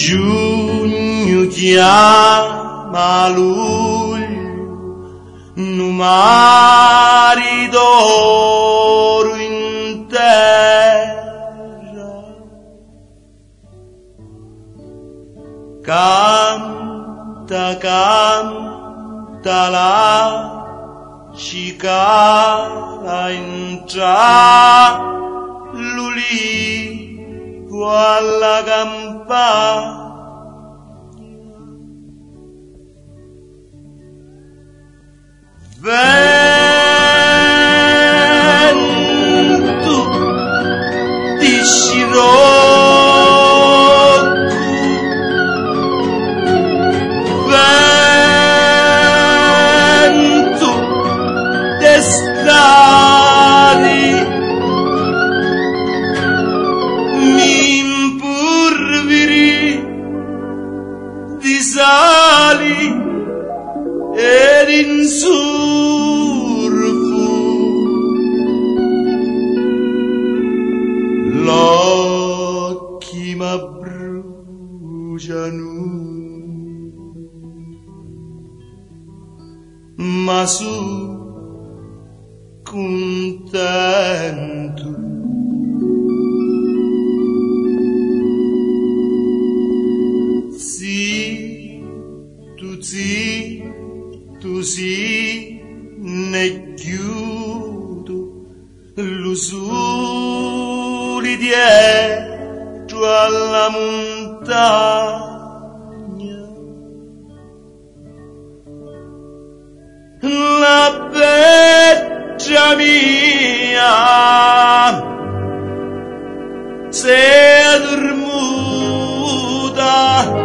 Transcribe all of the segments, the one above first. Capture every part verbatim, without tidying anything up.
giugno chiama luglio, nu mari d'oro in terra, canta, canta la cicala intra l'ulivo alla campagna. Vento di scirocco, vento d'estate, mi impurviri di sali ed insurfo, l'occhi m'abbruciano, ma su contento. Sì, tu sì, tu sì, ne chiudo l'usuli dietro alla montagna. La beccia mia s'è dormuta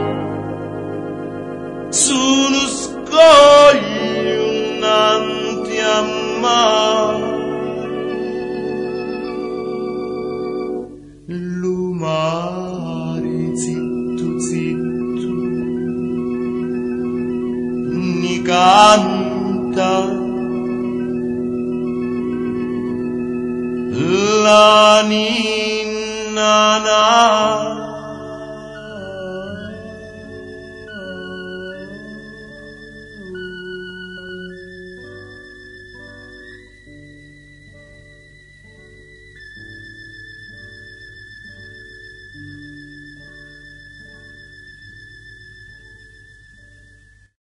su uno scoglio innanti a mare. L'umare zitto zitto ni canta, la ninna